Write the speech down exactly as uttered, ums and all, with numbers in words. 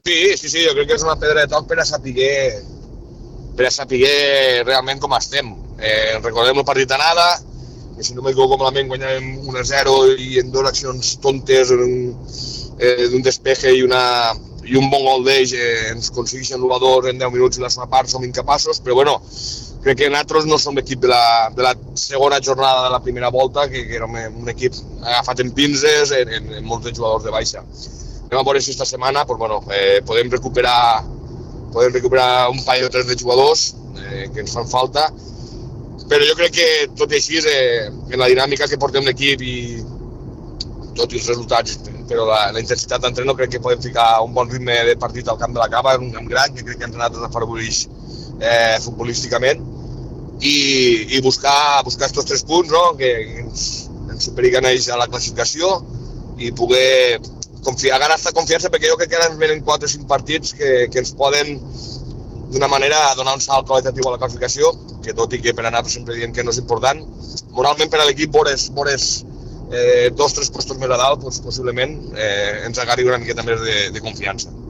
Sí, sí, sí, jo crec que és una pedra de toc per a saber, per a saber realment com estem. Eh, recordem el partit d'anada, que si no m'equivoco malament guanyàvem un a zero i en dues accions tontes d'un eh, despeje i, una, i un bon gol d'ells eh, ens aconsegueixen l'u a dos en deu minuts i la segona part som incapaços, però bueno, crec que nosaltres no som l'equip de, la, de la segona jornada de la primera volta, que, que era un, un equip agafat en pinces, en, en, en molts de jugadors de baixa. Anem a veure si esta setmana pues, bueno, eh, podem recuperar podem recuperar un parell o tres de jugadors eh, que ens fan falta, però jo crec que tot i així eh, en la dinàmica que portem l'equip i tot i els resultats, però la, la intensitat d'entreno crec que podem ficar un bon ritme de partit al camp de la Cava, un camp gran que crec que ens ha anat a afavoreix eh, futbolísticament i, i buscar, buscar estos tres punts, no? Que ens, ens superigan ells a la classificació i poder confiar, ganar esta confiança, perquè jo crec que ara ens venen quatre o cinc partits que, que ens poden d'una manera donar un salt qualitatiu a la classificació, que tot i que per anar sempre dient que no és important, moralment per a l'equip vores, vores eh, dos o tres postos més a dalt, doncs, possiblement eh, ens agarri una miqueta més de, de confiança.